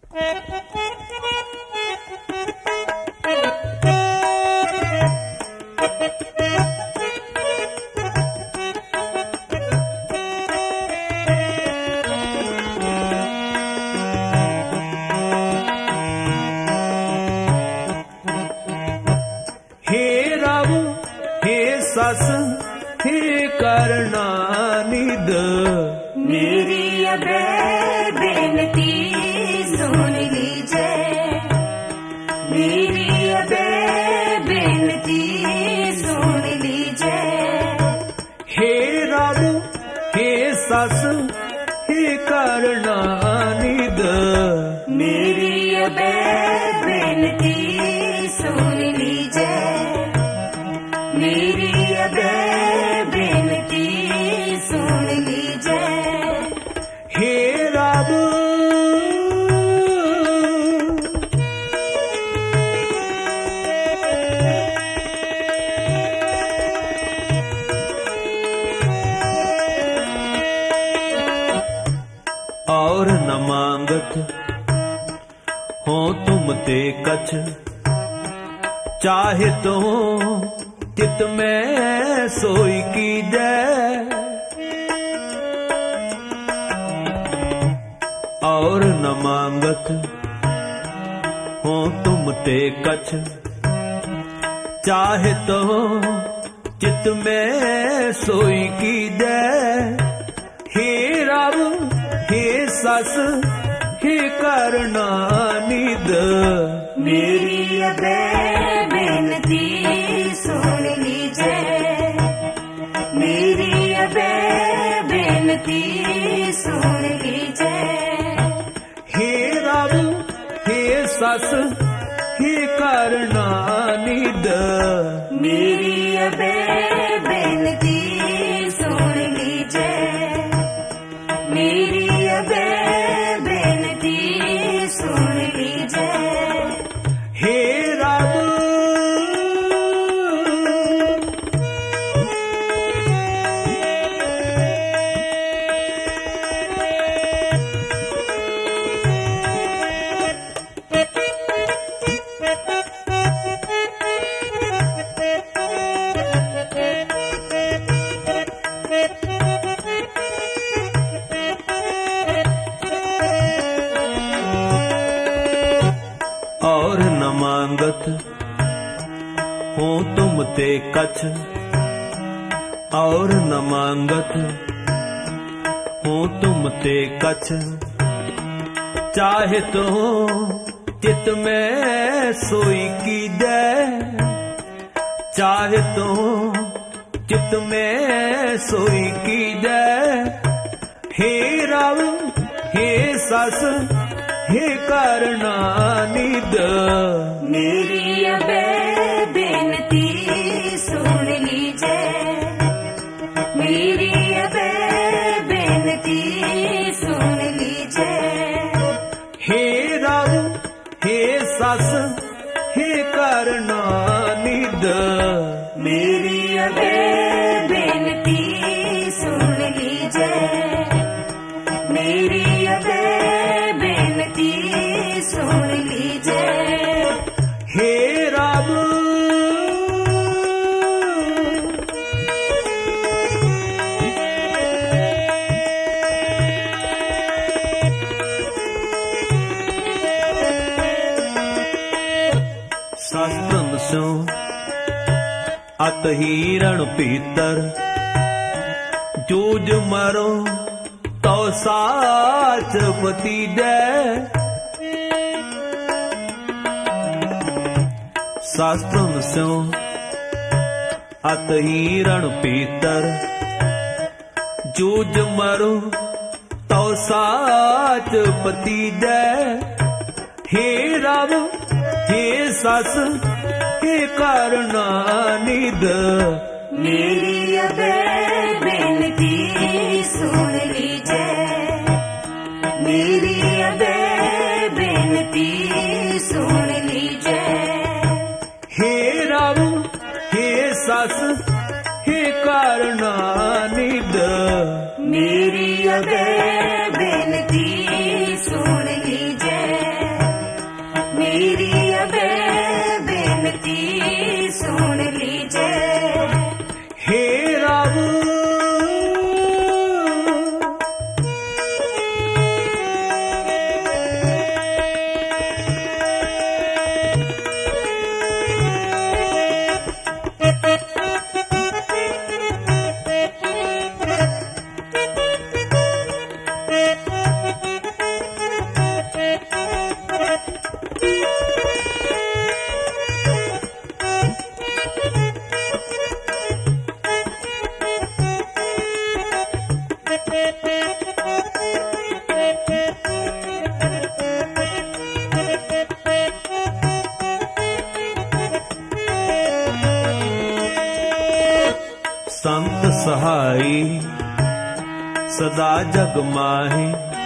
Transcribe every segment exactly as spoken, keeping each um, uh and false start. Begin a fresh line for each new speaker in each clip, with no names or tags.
सस ही करना निद
मेरी अबे बेनती सुन लीजिए, मेरी अबे बेनती सुन लीजिए।
हे रब हे सस ही करना निद
मेरी अबे बेनती सुन लीजिए, मेरी अबे बेनती सुन लीजिए।
हे रब और न मांगत हो तुम ते कछ, चाहे तो चित में सोई की जय। और न मांगत हो तुम ते कछ, चाहे तो चित में सोई की जय। हे रब हे सस हे करना निद
मेरी अबे बेनती सुन लीजिए, मेरी अबे बेनती सुन लीजिए।
हे रब हे सस हे करना निद
मेरी अबे बेनती सुन लीजिए, मेरी अबे बेनती सुन लीजिए।
हे रब और न मांगत हो तुम ते कछ, और न मांगत हो तुम ते कछ, चाहे तो चित में सोई की जय। चाहे तो चित में सोई की जय। हे रब हे सस हे करना निद
मेरी अबे बेनती सुन लीजिए, मेरी अबे बेनती सुन लीजिए।
हे रब हे सस हे करना निद
मेरी अबे बेनती सुन लीजिए, मेरी अबे बेनती सुन लीजिए।
हे रब शास्त्रन सो अत हिरण पीतर, जूझ मरो तो साच पति जय। शास्त्रन सो अत हिरण पीतर, जूझ मरो तो साच पति जय। हे रब हे सस हे करना निद
मेरी अबे बेनती सुन लीजिए, मेरी अबे बेनती सुन लीजिए।
हे रब हे सस हे करना निद
मेरी अबे बेनती सुन लीजिए,
सदा जग माहे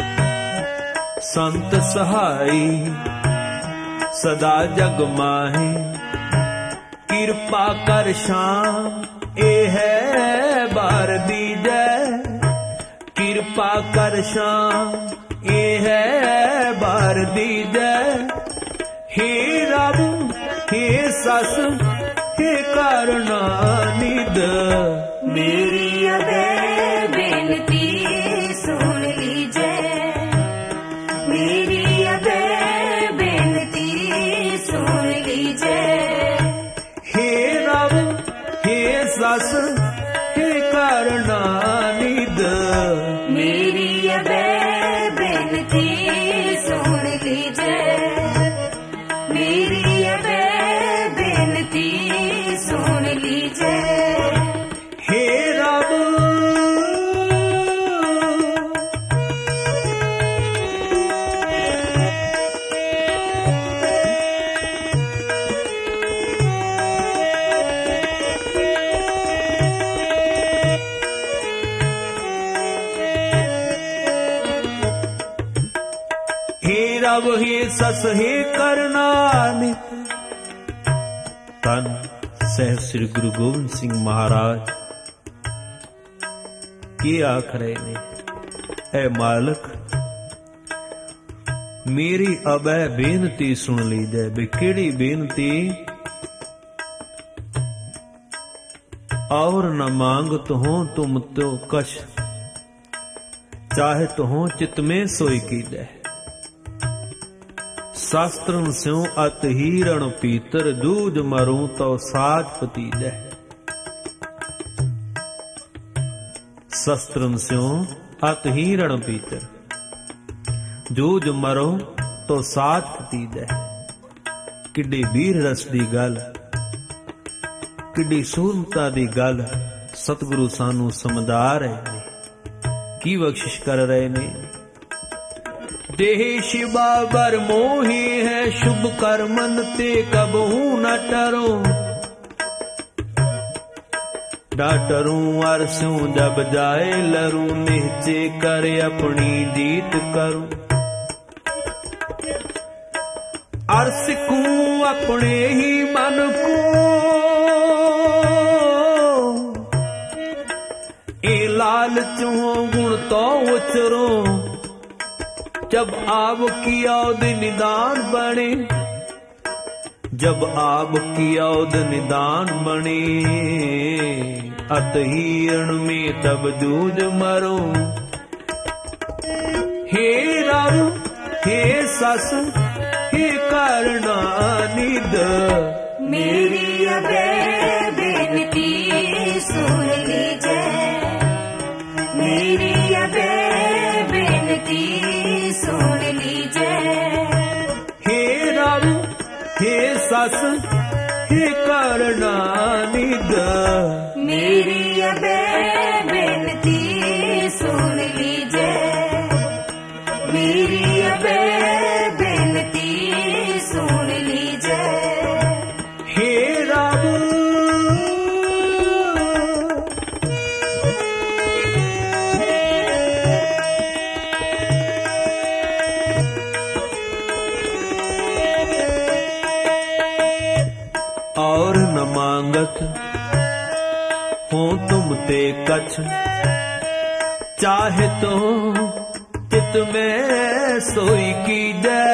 संत सहाई, सदा जग माहे कृपा कर शाम ए है बार दीजै, कृपा कर शाम ए है बार दीजै। हे रब हे सस हे करना निद,
मेरी अबे बेनती सुन लीजै, मेरी अबे बेनती सुन लीजै।
हे रब हे सस हे करना निद,
मेरी अबे बेनती सुन लीजै, मेरी अबे बेनती सुन लीजै।
हे रब हे रब हे सस हे करना नित। तन सह श्री गुरु गोबिंद सिंह महाराज की आख रहे ने, ऐ मालक मेरी अबै बेनती सुन लीजै। बे केड़ी बेनती? और न मांगत हो तुम तो कछ, चाहत हो चित में सोई कीजै। शास्त्रन स्यों अत हीरण पीतर, जूझ मरूं तो साज पतीजै। शस्त्रन स्यों अत हीरण पीतर, जूझ मरूं तो साज पतीजै। किड्डी वीर रस दी गल, किड्डी सूरमता दी गल सतगुरु सानू समझा रहे ने, की बख्शिश कर रहे ने। देह शिवा बर मोही है, शुभ कर्मन ते कबहू न टरो। डाटरूं अरसूं जब जाए लरूं, निहचे कर अपनी जीत करूं। अरसिकूं अपने ही मन को, ए लालचों गुण तो उचरो। जब आब की औद निदान बने, जब आब की औद निदान बने, अतहीरण में तब जूझ मरो। हे रब हे सस हे करना निद,
मेरी अबे बेनती सुन लीजै, मेरी अबे बेनती सुन लीजै।
हे रब हे सस हे करना निद,
मेरी अबे बेनती सुन लीजै, मेरी अबे बेनती सुन लीजै।
हे रब और न मांगत हो तुम ते कछ, चाहे तो चित में सोई कीजै।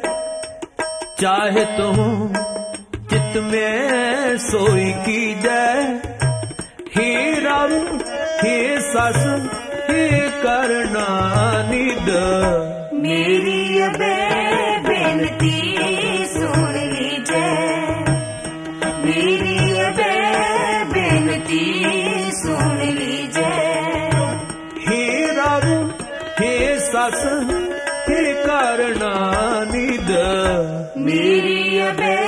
चाहे तो चित में सोई कीजै। हे रब हे सस हे करना निद,
मेरी अबे बेनती सुन लीजै, मेरी अबे बेनती सुन लीजै।
हे रब हे सस हे करना निद,
मेरी अबे